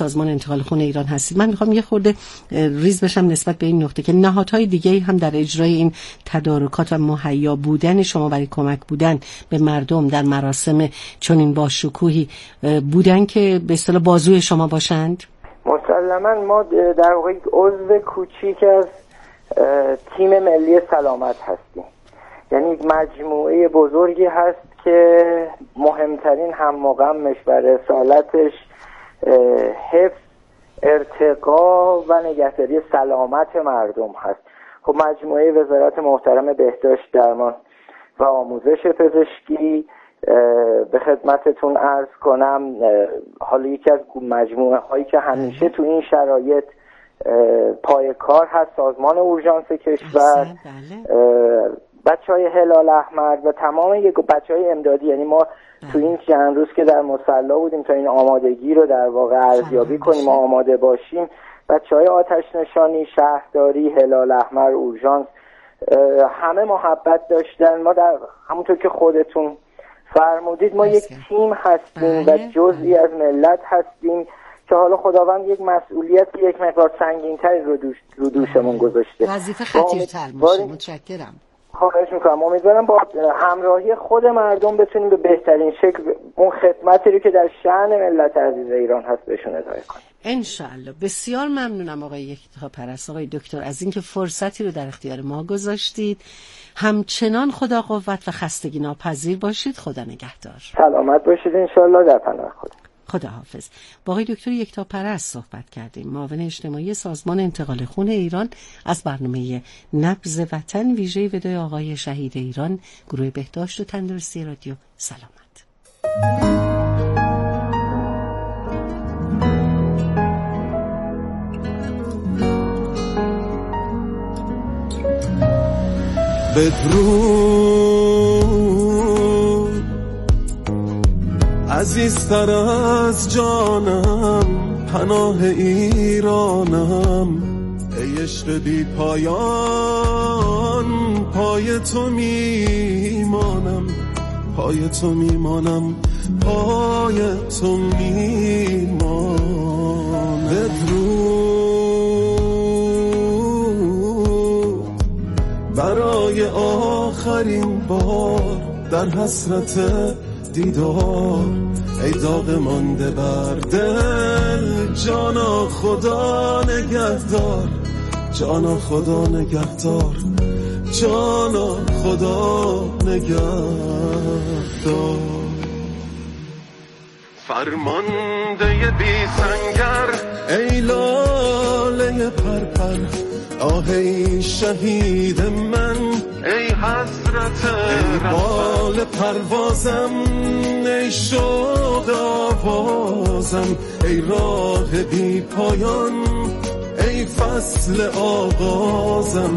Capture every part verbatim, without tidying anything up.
سازمان انتقال خون ایران هستید. من میخوام یه خورده ریز بشم نسبت به این نقطه که نهادهای دیگه هم در اجرای این تدارکات و مهیا بودن شما برای کمک بودن به مردم در مراسم چنین با شکوهی بودن که به اصطلاح بازوی شما باشند. مسلماً ما در واقع عضو کوچیک از تیم ملی سلامت هستیم، یعنی یک مجموعه بزرگی هست که مهمترین هم و غمش و رسالتش حفظ، ارتقا و نگهداری سلامت مردم هست. خب مجموعه وزارت محترم بهداشت، درمان و آموزش پزشکی، به خدمتتون عرض کنم حالا یکی از مجموعه هایی که همیشه تو این شرایط پای کار هست سازمان اورژانس کشور، بچه های هلال احمر و تمام یک بچه های امدادی. یعنی ما تو این چند روز که در مصلا بودیم تا این آمادگی رو در واقع ارزیابی کنیم و آماده باشیم، بچه های آتش نشانی، شهرداری، هلال احمر، اورژانس همه محبت داشتن. ما در همونطور که خودتون فرمودید ما یک تیم هستیم و جزئی از ملت هستیم که حالا خداوند یک مسئولیت یک مقدار سنگین‌تری رو دوش رو دوشمون گذاشته. وظیفه خطیرتر میشه. متشکرم. خواهش میکنم. امیدوارم با همراهی خود مردم بتونیم به بهترین شکل اون خدمتی رو که در شأن ملت عزیز ایران هست بهشون ارائه کنیم. انشاءالله. بسیار ممنونم آقای یکتاپرست، آقای دکتر، از اینکه فرصتی رو در اختیار ما گذاشتید. همچنان خدا قوت و خستگی ناپذیر باشید. خدا نگهدار. سلامت باشید انشاءالله. در پناه خدا. خداحافظ. با آقای دکتر یکتاپرست صحبت کردیم، معاون اجتماعی سازمان انتقال خون ایران، از برنامه نبض وطن ویژه ودای آقای شهید ایران، گروه بهداشت و تندرستی رادیو سلامت. بدرود عزیزتر از جانم، پناه ایرانم، ای عشق بی پایان، پای تو میمانم، پای تو میمانم، پای تو میمانم. بدرود برای آخرین بار در حسرت دیدار، ای داغ مانده بر دل، جانا خدا نگهدار، جانا خدا نگهدار، جانا خدا نگهدار. فرمانده بی سنگر، ای لاله پرپر، آه ای شهید من، ای حسرت ای بال پروازم، ای شوق آوازم، ای راه بی پایان، ای فصل آغازم.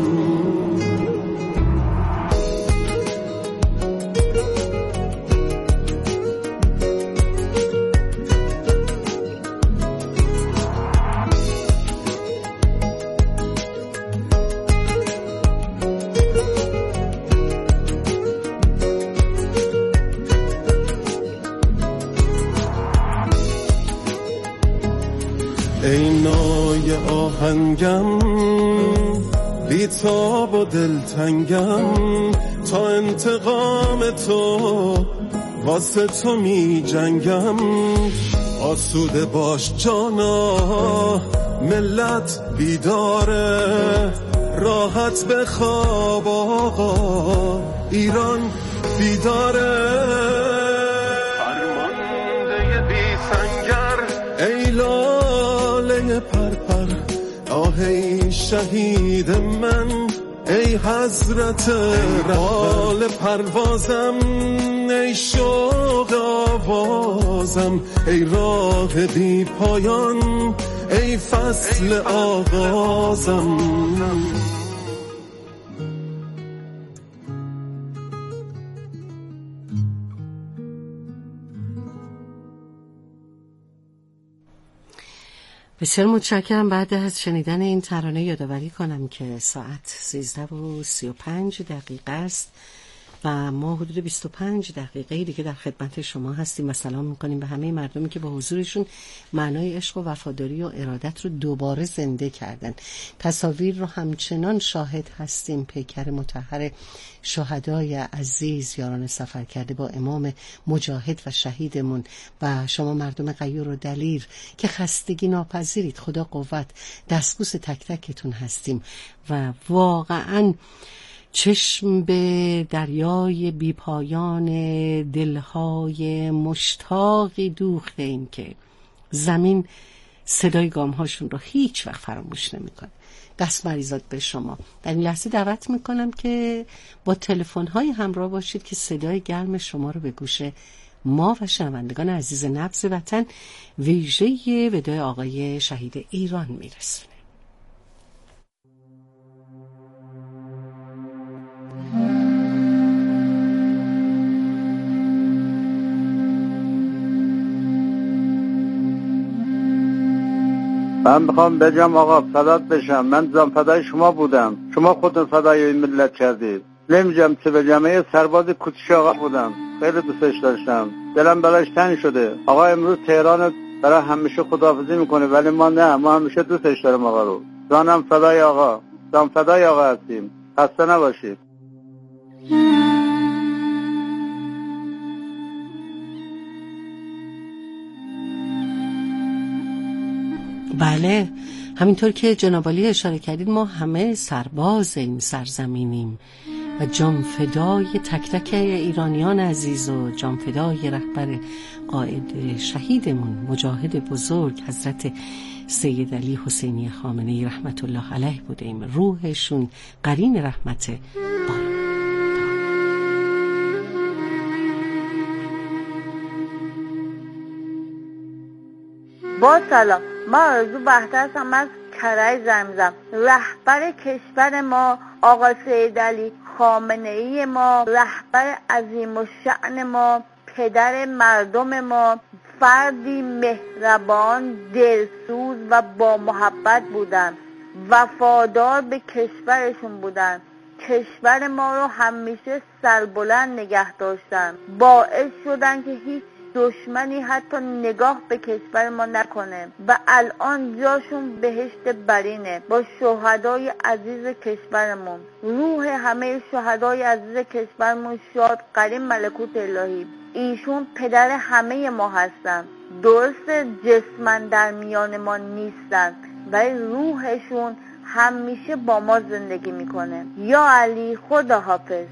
ای نای آهنگم، بیتاب و دلتنگم، تا انتقام تو واسه تو می جنگم. آسوده باش جانا، ملت بیداره، راحت بخواب آقا، ایران بیداره. فرمانده بی سنگر، ای لاله پرپر، آه ای شهید من، ای حضرت بال پروازم، ای شوق آوازم، ای راه بی پایان، ای فصل آغازم. بسیار متشکرم. بعد از شنیدن این ترانه یادآوری کنم که ساعت سیزده و سی و پنج دقیقه است و ما حدود بیست و پنج دقیقه دیگه در خدمت شما هستیم و سلام میکنیم به همه مردمی که با حضورشون معنای عشق و وفاداری و ارادت رو دوباره زنده کردن. تصاویر رو همچنان شاهد هستیم. پیکر مطهر شهدای عزیز یاران سفر کرده با امام مجاهد و شهیدمون و شما مردم غیور و دلیر که خستگی ناپذیرید. خدا قوت، دستبوس تک تکتون هستیم و واقعاً چشم به دریای بیپایان دلهای مشتاقی دوخته ایم که زمین صدای گامهاشون رو هیچ وقت فراموش نمیکنه. دست مریزات به شما. در این لحظه دعوت میکنم که با تلفن‌های همراه باشید که صدای گرم شما رو به گوش ما و شنوندگان عزیز نبض وطن ویژه وداع آقای شهید ایران میرسونه. من میخوام بگم آقا فدات بشم، من زن فدای شما بودم، شما خودتون فدای این ملت کردید. نمیگم چه بگم، یه سرباز کوچیک آقا بودم، خیلی دوستش داشتم، دلم براش تنگ شده. آقا امروز تهران برای همیشه خداحافظی میکنه ولی ما نه، ما همیشه دوستش داریم آقا رو. جانم فدای آقا، زن فدای آقا هستیم. خسته نباشید. بله، همینطور که جناب عالی اشاره کردید ما همه سرباز این سرزمینیم و جان فدای تک تک ایرانیان عزیز و جان فدای رهبر قائد شهیدمون مجاهد بزرگ حضرت سید علی حسینی خامنه‌ای رحمت الله علیه بودیم. روحشون قرین رحمت بالا. با سلام، ما آرزو بهتر هستم از کرج زمزم. رهبر کشور ما آقا سید علی خامنه‌ای ما، رهبر عظیم الشأن ما، پدر مردم ما، فردی مهربان، دلسوز و با محبت بودن، وفادار به کشورشون بودن، کشور ما رو همیشه سربلند نگه داشتن، باعث شدن که هیچ دشمنی حتی نگاه به کشور ما نکنه و الان جاشون بهشت برینه با شهدای عزیز کشورمون. روح همه شهدای عزیز کشورمون شاد قرین ملکوت الهی. ایشون پدر همه ما هستن، درست جسمن در میان ما نیستن ولی روحشون همیشه با ما زندگی میکنه. یا علی، خدا حافظ.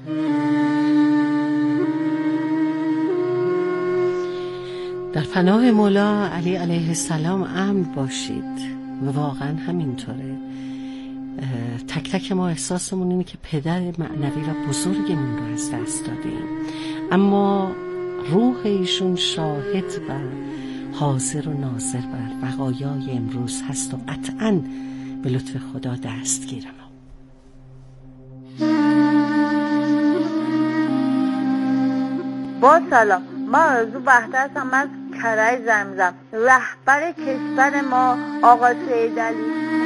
در پناه مولا علی علیه السلام امن باشید و واقعا همینطوره. تک تک ما احساسمون اینه که پدر معنوی و بزرگمون رو از دست دادیم، اما روح ایشون شاهد و حاضر و ناظر بر بقایای امروز هست و قطعاً به لطف خدا دستگیر ما. با سلام، ما آرزو بهتر هستم از کرج زمزم. رهبر کشور ما آقا سید علی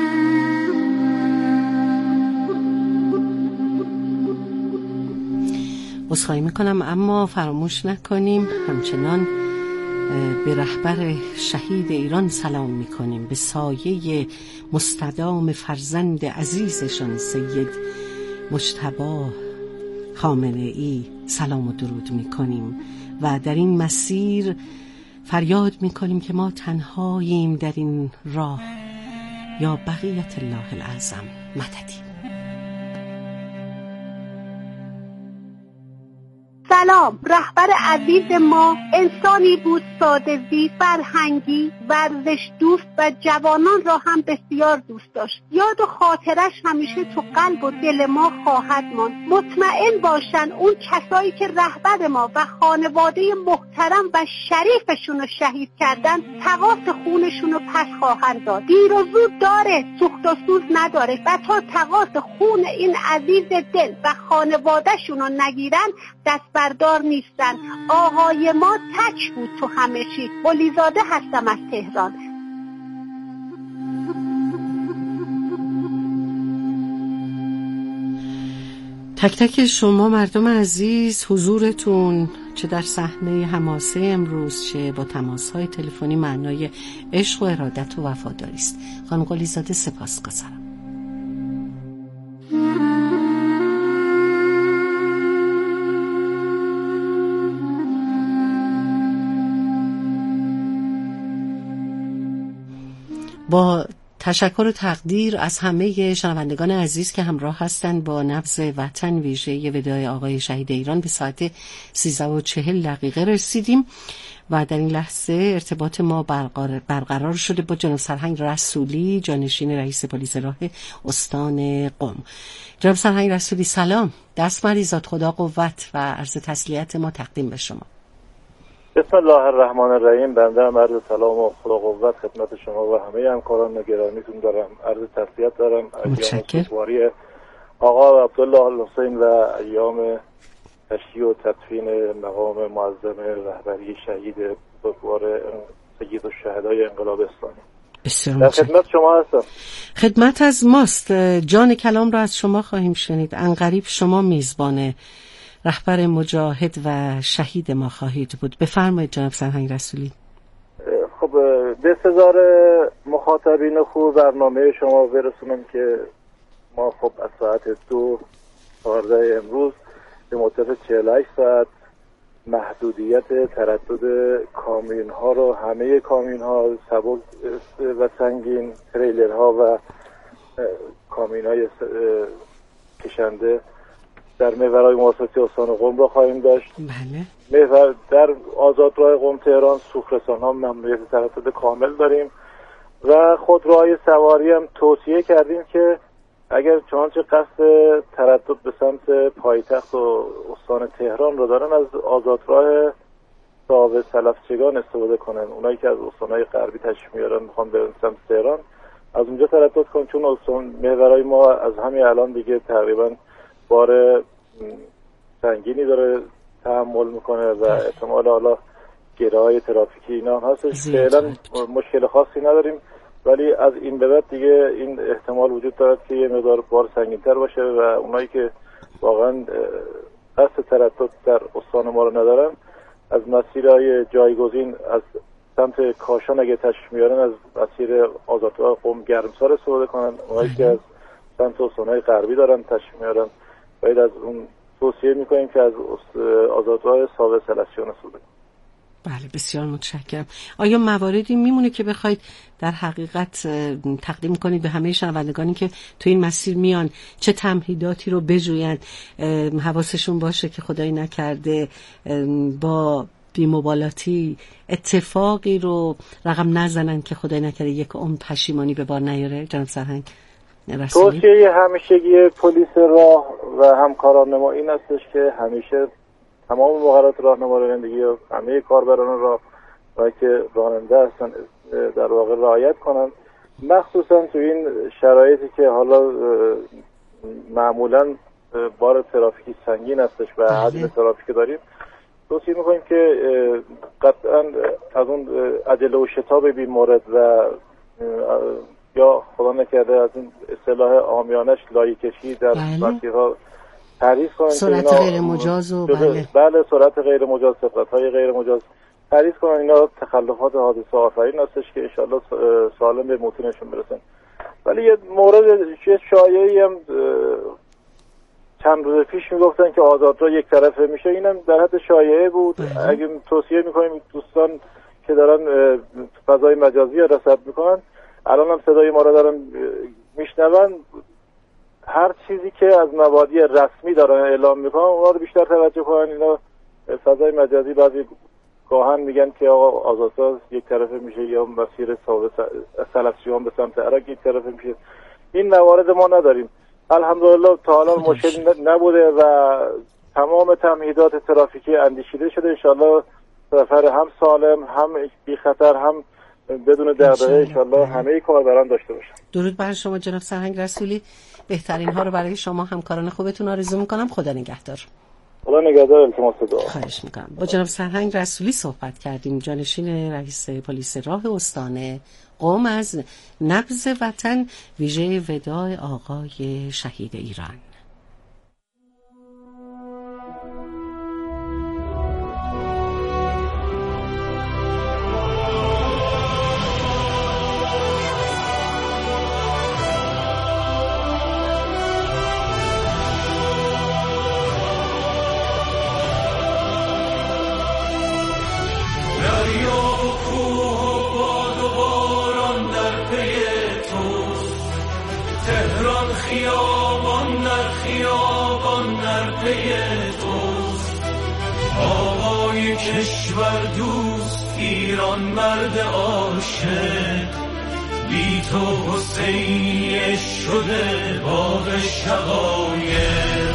عذرخواهی میکنم، اما فراموش نکنیم همچنان به رهبر شهید ایران سلام میکنیم، به سایه مستدام فرزند عزیزشان سید مجتبی خامنه‌ای سلام و درود میکنیم و در این مسیر فریاد میکنیم که ما تنهاییم در این راه، یا بقیت الله الاعظم مددی. سلام. رهبر عزیز ما انسانی بود ساده‌زی، فرهنگی، ورزش دوست و جوانان را هم بسیار دوست داشت. یاد و خاطرش همیشه تو قلب و دل ما خواهد ماند. مطمئن باشن اون کسایی که رهبر ما و خانواده محترم و شریفشون رو شهید کردن تقاص خونشون رو پس خواهند داد. دیر و زود داره، سوخت و سوز نداره و تا تقاص خون این عزیز دل و خانوادهشون رو نگیرن دست بردار نیستن. آقای ما تک بود تو همه چی. ولیزاده هستم از تهران. تک تک شما مردم عزیز، حضورتون چه در صحنه حماسه امروز چه با تماس‌های تلفنی معنای عشق و ارادت و وفاداری است. خانم قلی‌زاده سپاسگزارم. با تشکر و تقدیر از همه شنوندگان عزیز که همراه هستند با نبض وطن ویژه وداع آقای شهید ایران به ساعت سیزده و چهل دقیقه رسیدیم و در این لحظه ارتباط ما برقرار, برقرار شده با جناب سرهنگ رسولی، جانشین رئیس پلیس راه استان قم. جناب سرهنگ رسولی سلام، دست مریزاد، خدا قوت و عرض تسلیت ما تقدیم به شما. بسم الله الرحمن الرحیم. بنده هم عرض سلام و خدا قوت خدمت شما و همه همکاران گرامیتون دارم. عرض تسلیت دارم. متشکرم. آقا عبدالله الحسین و ایام تشییع و تدفین مقام معظم رهبری شهید بزرگوار سید الشهدای انقلاب اسلامی. بسیار در خدمت شما هستم. خدمت از ماست. جان کلام را از شما خواهیم شنید. عنقریب شما میزبان رهبر مجاهد و شهید ما خواهید بود. بفرمایید جناب سرهنگ رسولی. خب به انتظار مخاطبین خوب برنامه شما برسونم که ما خب از ساعت دو چهارده امروز به مدت چهل و هشت ساعت محدودیت تردد کامیون ها رو، همه کامیون ها سبک و سنگین، تریلر ها و کامیون های کشنده در محورهای محاصره استان قم را خواهیم داشت. بله. محور در آزادراه قم تهران سوخرسان ها ممنوعیت تردد کامل داریم و خودروهای سواری هم توصیه کردیم که اگر چنانچه قصد تردد به سمت پایتخت و استان تهران رو دارن از آزادراه صاحب سلفچگان استفاده کنن. اونایی که از استانهای غربی تشریف میارن میخوان برن سمت تهران از اونجا تردد کنن، چون استان محورهای ما از همین الان دیگه تقریبا بار سنگینی داره تحمل میکنه و احتمال حالا گره‌های ترافیکی اینا هستش. فعلا مشکل خاصی نداریم، ولی از این به بعد دیگه این احتمال وجود دارد که یه مقدار بار سنگین‌تر باشه و اونایی که واقعا قصد تردد در استان ما رو ندارن از مسیرهای جایگزین از سمت کاشان اگه تشریف میارن از مسیر آزادراه قم گرمسار استفاده کنن. اونایی که از سمت استان‌های غربی دارن تشریف میارن باید از اون توصیه میکنیم که از آزادراه صاحب سلفچگان استفاده کنن. بله بسیار متشکرم. آیا مواردی میمونه که بخواید در حقیقت تقدیم کنید به همه شنوندگانی که تو این مسیر میان چه تمهیداتی رو بجویند، حواسشون باشه که خدایی نکرده با بی‌مبالاتی اتفاقی رو رقم نزنن که خدایی نکرده یک عمر پشیمانی به بار نیاره؟ جناب سرهنگ رسولی. توصیه همیشگی پلیس راه و همکاران ما این استش که همیشه تمام مقررات راهنما رانندگی و همه کاربران راه و که راننده هستن در واقع رعایت کنن، مخصوصا تو این شرایطی که حالا معمولا بار ترافیکی سنگین هستش و حجم ترافیک داریم. توصیه میکنیم که قطعا از اون عجله و شتاب بی مورد و یا خدا نکرده از این اصطلاح عامیانش لایه کشی در مسیرها پریز کنن، سرعت غیر مجاز و بله بله سرعت غیر مجاز، سرعت های غیر مجاز پریز کنن. اینا تخلفات حادثه آفرین هستش که انشالله سالم به موتونشون برسن. ولی یه مورد چیز شایعی هم چند روز پیش میگفتن که آزادراه یک طرفه میشه، اینم در حد شایعه بود. بله. اگه توصیه میکنیم دوستان که دارن فضای مجازی رصد میکنن الان هم صدای ما رو دارن میشنون، هر چیزی که از مبادی رسمی دارن اعلام میکنن اونا رو بیشتر توجه کنن. اینا فضای مجازی بعضی گاهن میگن که آقا آزادراه یک طرفه میشه یا مسیر صاحب سلفچگان به سمت عراق یک طرفه میشه. این موارد ما نداریم الحمدلله، تا حالا مشکل نبوده و تمام تمهیدات ترافیکی اندیشیده شده. انشالله سفر هم سالم هم بی خطر هم بدون دغدغه انشالله همه کاربران داشته باشن. درود بر شما جناب سرهنگ رسولی. بهترین ها رو برای شما همکاران خوبتون آرزو میکنم. خدا نگهدار. خدا نگهدار. التماس دعا. خواهش میکنم. با جناب سرهنگ رسولی صحبت کردیم، جانشین رئیس پلیس راه استان قم، از نبض وطن ویژه وداع آقای شهید ایران. کشور دوست ایران مرد عاشق، بی تو حسین شده باغ شقایق.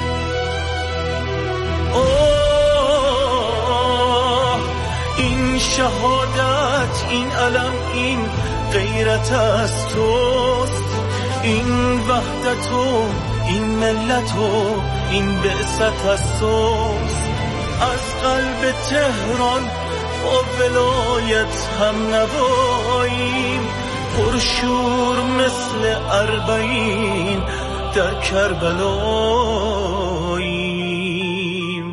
اوه این شهادت، این علم، این غیرت از توست، این وحدت و این ملت و این بعثت از توست. از قلب تهران با ولایت هم نواییم، پرشور مثل اربعین در کربلاییم.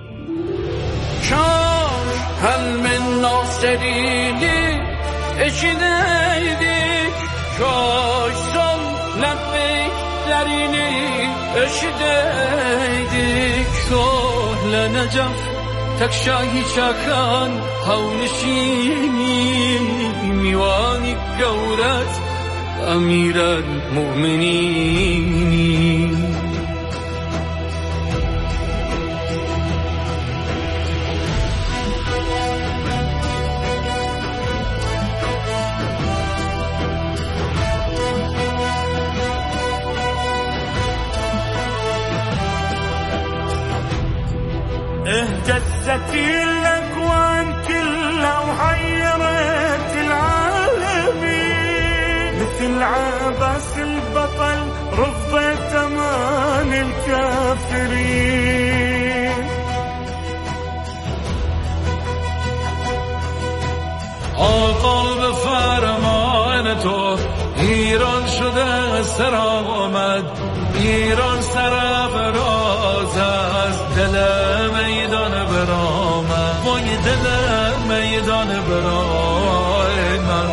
Kaş helmin nasrerini eşideydik, kaş son lebbeklerini eşideydik. Sohle Necef tek şahi çakan havnişini, mivani gavret emir el mu'minini. اهتزت الأكوان كلها وحيرت العالمين، مثل عباس البطل رفضت أمان الكافرين. آقا به فرمان تو ایران شده سرآمد، ایران سرافراز از دل میدان برآمد، وای دل میدان برآمد.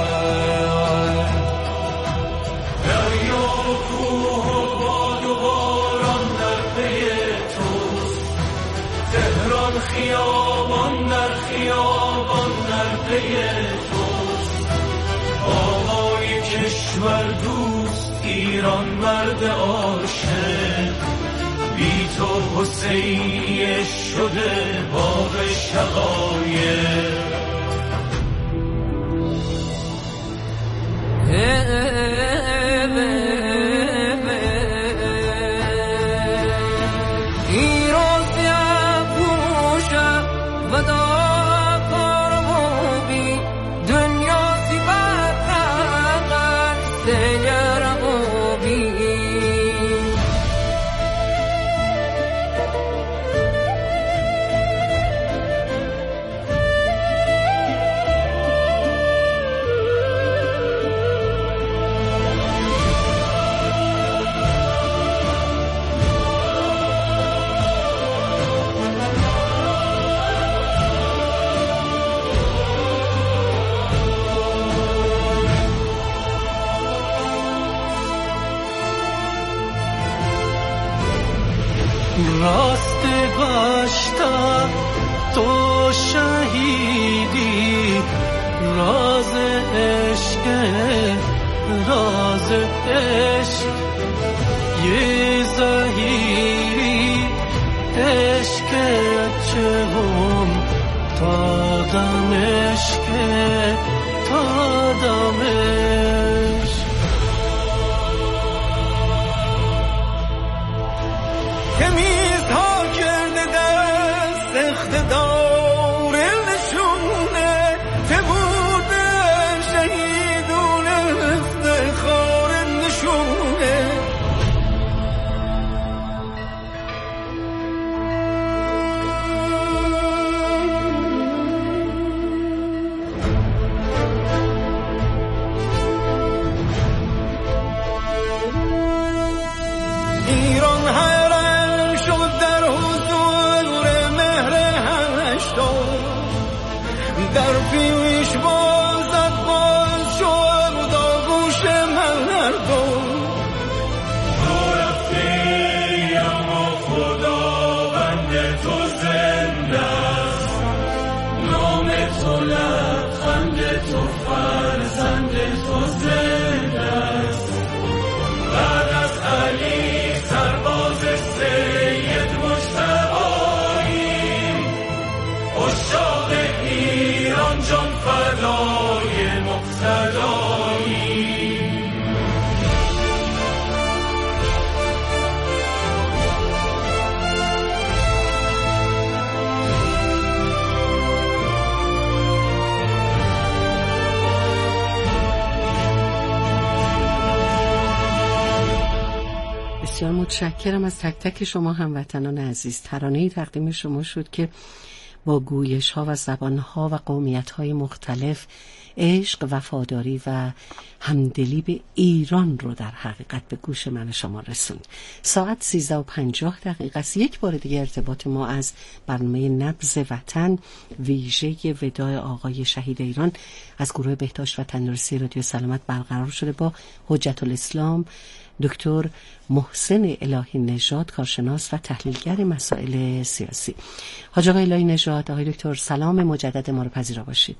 دریا و کوه و باد و باران در پی توست، تهران خیابان در خیابان در پی توست. آقای کشور دوست ایران مرد عاشق، بی تو حسین شده باغ شقایق. ایران سیاه پوشه و داکار موبی، دنیا سی برقرد سیگر موبی. راست گشتم تو شهیدی، راز عشق راز عشق یه زهیری عشق چه هم تا دمشق تا دمشق. که میزها کرده دست اقتدار نشونه، که بوده شهیدون افتخار نشونه. ایران حیران شد در حضور مهر هشتم، در پیش بازد باز شد آغوش مردم. تو رفتی اما خداوند تو زنده است، نام تو لبخند تو فرزند تو زنده است. بعد از علی سرباز سید مجتباییم، بسیار متشکرم از تک تک شما هموطنان عزیز. ترانه‌ای تقدیم شما شد که با گویش ها و زبان ها و قومیت های مختلف عشق، وفاداری و همدلی به ایران رو در حقیقت به گوش من شما رسوند. ساعت سیزده و پنجاه دقیقه است. یک بار دیگه ارتباط ما از برنامه نبض وطن ویژه وداع آقای شهید ایران از گروه بهداشت و تندرستی رادیو سلامت برقرار شده با حجت الاسلام دکتر محسن الهی نژاد، کارشناس و تحلیلگر مسائل سیاسی. حاج آقای الهی نژاد، آقای دکتر سلام مجدد ما رو پذیرا باشید.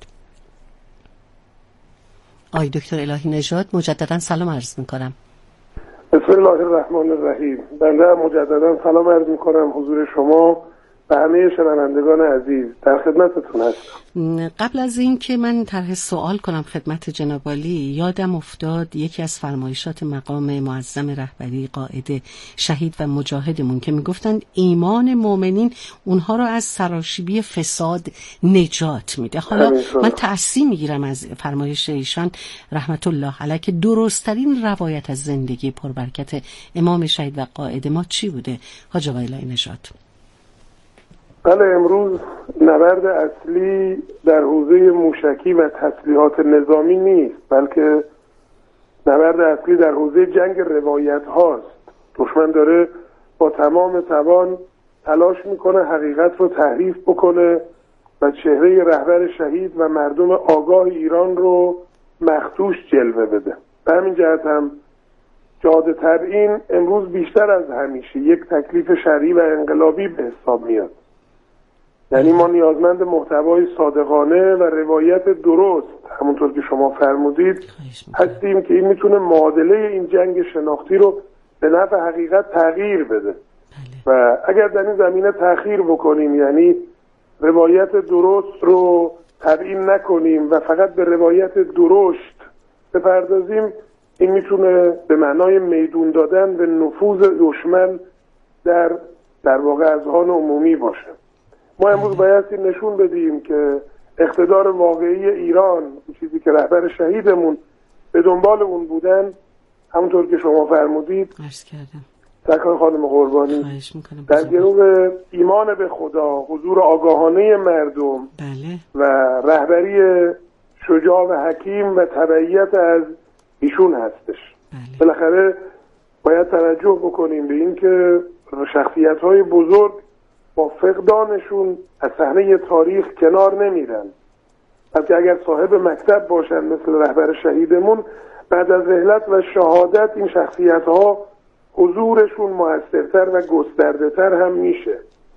آقای دکتر الهی نژاد مجددا سلام عرض میکنم. بسم الله الرحمن الرحیم. بنده مجددا سلام عرض میکنم حضور شما و همه شنوندگان عزیز. در خدمتتون هستم. قبل از این که من طرح سوال کنم خدمت جناب عالی، یادم افتاد یکی از فرمایشات مقام معظم رهبری قائد شهید و مجاهدمون که میگفتند ایمان مؤمنین اونها رو از سراشیبی فساد نجات میده. حالا من تأثیر میگیرم از فرمایش ایشان رحمت الله علیه که درست‌ترین روایت از زندگی پربرکت امام شهید و قائد ما چی بوده؟ حاج آقای الهی نژاد. بله، امروز نبرد اصلی در حوزه موشکی و تسلیحات نظامی نیست، بلکه نبرد اصلی در حوزه جنگ روایت هاست. دشمن داره با تمام توان تلاش میکنه حقیقت رو تحریف بکنه و چهره رهبر شهید و مردم آگاه ایران رو مخدوش جلوه بده. به همین جهت هم جهاد تبیین امروز بیشتر از همیشه یک تکلیف شرعی و انقلابی به حساب میاد. یعنی ما نیازمند محتوای صادقانه و روایت درست، همونطور که شما فرمودید، هستیم که این میتونه معادله این جنگ شناختی رو به نفع حقیقت تغییر بده. و اگر در این زمینه تأخیر بکنیم، یعنی روایت درست رو تبیین نکنیم و فقط به روایت درشت بپردازیم، این میتونه به معنای میدون دادن به نفوذ دشمن در در واقع اذهان عمومی باشه. ما امروز بایستی نشون بدیم که اقتدار واقعی ایران، چیزی که رهبر شهیدمون به دنبال اون بودن، همونطور که شما فرمودید، عرض کردم سرکار خانم قربانی، در گروه ایمان به خدا، حضور آگاهانه مردم، بله، و رهبری شجاع و حکیم و تبعیت از ایشون هستش. بله. بالاخره باید توجه بکنیم به این که شخصیت‌های بزرگ با فقدانشون از صحنه تاریخ کنار نمیرن، بلکه اگر صاحب مکتب باشن مثل رهبر شهیدمون، بعد از رحلت و شهادت این شخصیت‌ها حضورشون موثرتر و گسترده‌تر هم میشه.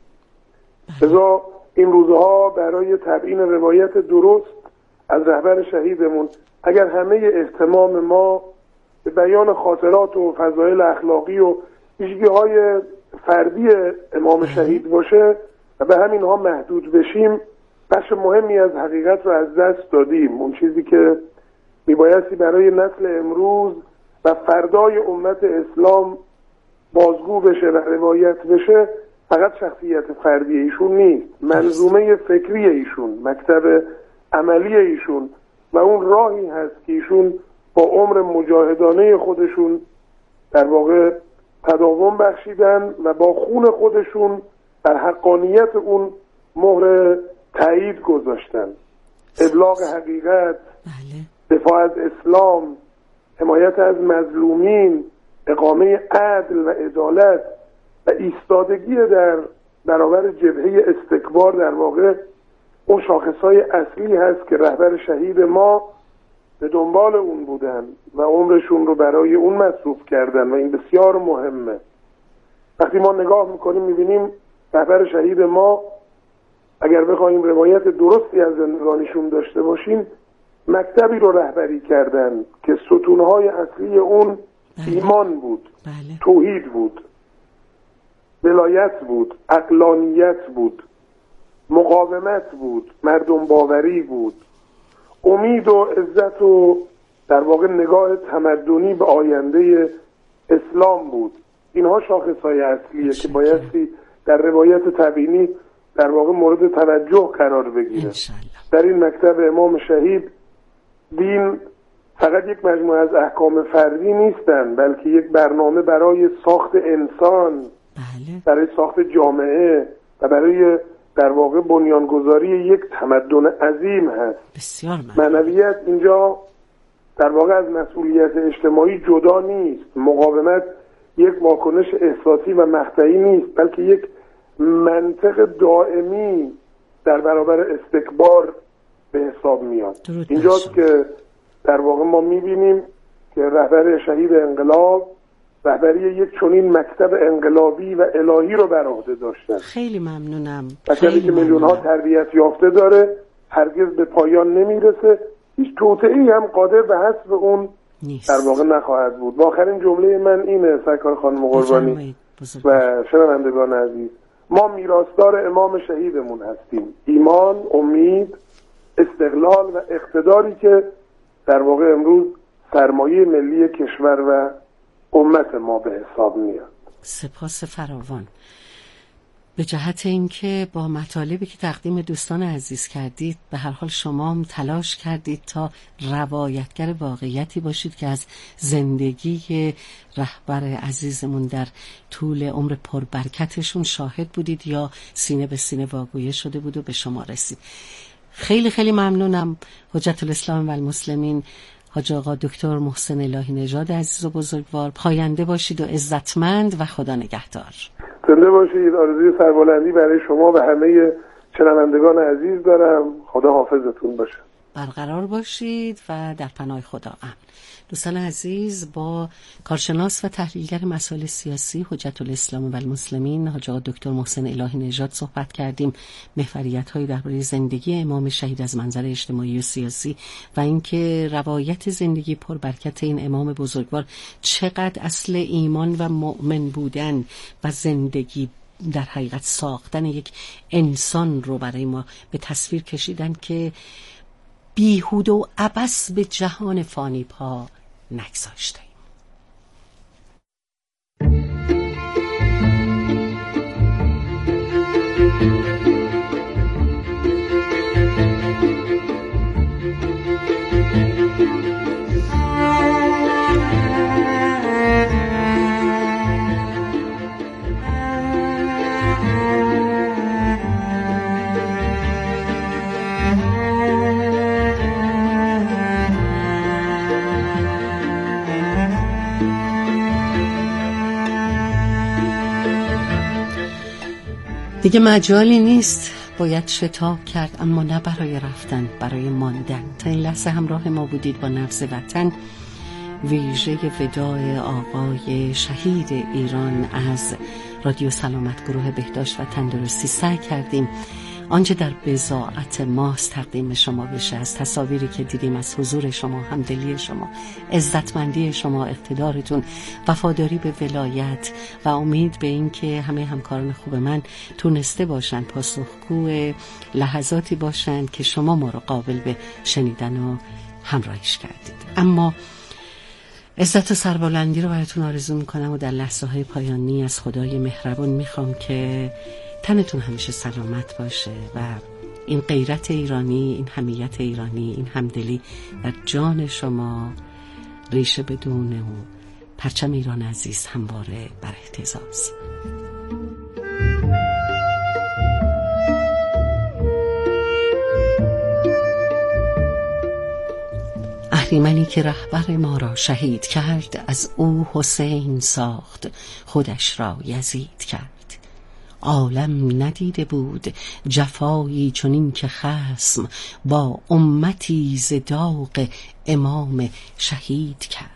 لذا این روزها برای تبیین روایت درست از رهبر شهیدمون، اگر همه اهتمام ما به بیان خاطرات و فضایل اخلاقی و ویژگی‌های فردی امام شهید باشه و به همین ها محدود بشیم، بخش مهمی از حقیقت رو از دست دادیم. اون چیزی که میبایستی برای نسل امروز و فردای امت اسلام بازگو بشه و روایت بشه، فقط شخصیت فردی ایشون نیست، منظومه فکری ایشون، مکتب عملی ایشون و اون راهی هست که ایشون با عمر مجاهدانه خودشون در واقع تداوم بخشیدن و با خون خودشون در حقانیت اون مهر تایید گذاشتن. ابلاغ حقیقت، دفاع از اسلام، حمایت از مظلومین، اقامه عدل و عدالت و ایستادگی در برابر جبهه استکبار، در واقع اون شاخصهای اصلی هست که رهبر شهید ما به دنبال اون بودن و عمرشون رو برای اون مصروف کردن و این بسیار مهمه. وقتی ما نگاه میکنیم میبینیم رهبر شهید ما، اگر بخوایم روایت درستی از زندگانیشون داشته باشیم، مکتبی رو رهبری کردن که ستونهای اصلی اون ایمان بود، بله. توحید بود، ولایت بود، عقلانیت بود، مقاومت بود، مردم باوری بود، امید و عزت و در واقع نگاه تمدنی به آینده اسلام بود. اینها شاخصهای اصلیه که بایستی در روایت تبیینی در واقع مورد توجه قرار بگیره. در این مکتب امام شهید دین فقط یک مجموعه از احکام فردی نیستن، بلکه یک برنامه برای ساخت انسان، بله. برای ساخت جامعه و برای در واقع بنیانگذاری یک تمدن عظیم هست. بسیار ممنون. معنویت اینجا در واقع از مسئولیت اجتماعی جدا نیست. مقاومت یک واکنش احساسی و مقطعی نیست، بلکه یک منطق دائمی در برابر استکبار به حساب میاد. اینجاست که در واقع ما میبینیم که رهبر شهید انقلاب رهبری یک چنین مکتب انقلابی و الهی رو بر عهده داشتن. خیلی ممنونم. مکتبی که میلیون ها تربیت یافته داره، هرگز به پایان نمیرسه، هیچ توطئه‌ای هم قادر به حذف اون نیست. در واقع نخواهد بود. و آخرین جمله من اینه سرکار خانم قربانی و شنوندگان عزیز، ما میراثدار امام شهیدمون هستیم. ایمان، امید، استقلال و اقتداری که در واقع امروز سرمایه ملی کشور و امت ما به حساب میاد. سپاس فراوان به جهت اینکه با مطالبی که تقدیم دوستان عزیز کردید به هر حال شما هم تلاش کردید تا روایتگر واقعیتی باشید که از زندگی رهبر عزیزمون در طول عمر پربرکتشون شاهد بودید یا سینه به سینه واگویه شده بود و به شما رسید. خیلی خیلی ممنونم. حجت الاسلام و المسلمین حاج آقا دکتر محسن الهی نژاد عزیز و بزرگوار، پاینده باشید و عزتمند و خدا نگهدار. زنده باشید. آرزوی سربلندی برای شما و همه شنوندگان عزیز دارم. خدا حافظتون باشه. برقرار باشید و در پناه خدا امن. دوستان عزیز، با کارشناس و تحلیلگر مسائل سیاسی حجت الاسلام و المسلمین حاج آقا دکتر محسن الهی نژاد صحبت کردیم. محوریت‌های درباره زندگی امام شهید از منظر اجتماعی و سیاسی و اینکه روایت زندگی پربرکت این امام بزرگوار چقدر اصل ایمان و مؤمن بودن و زندگی در حقیقت ساختن یک انسان رو برای ما به تصویر کشیدن که بیهوده و عبث به جهان فانی پا نگذاشته. دیگه مجالی نیست، باید شتاب کرد، اما نه برای رفتن، برای ماندن. تا این لحظه همراه ما بودید با نبض وطن، ویژه وداع آقای شهید ایران از رادیو سلامت گروه بهداشت و تندرستی. سعی کردیم آنچه در بضاعت ماست تقدیم شما بشه، از تصاویری که دیدیم از حضور شما، همدلی شما، عزتمندی شما، اقتدارتون، وفاداری به ولایت و امید به این که همه همکاران خوب من تونسته باشند پاسخگو لحظاتی باشند که شما ما رو قابل به شنیدن و همراهیش کردید. اما عزت و سربلندی رو براتون آرزو میکنم و در لحظه های پایانی از خدای مهربان میخوام که تنتون همیشه سلامت باشه و این غیرت ایرانی، این حمیت ایرانی، این همدلی در جان شما ریشه بدونه و پرچم ایران عزیز همواره بر اهتزاز. اهریمنی که رهبر ما را شهید کرد، از او حسین ساخت خودش را یزید کرد. عالم ندیده بود جفایی چنین که خصم با امتی ز داغ امام شهید کرد.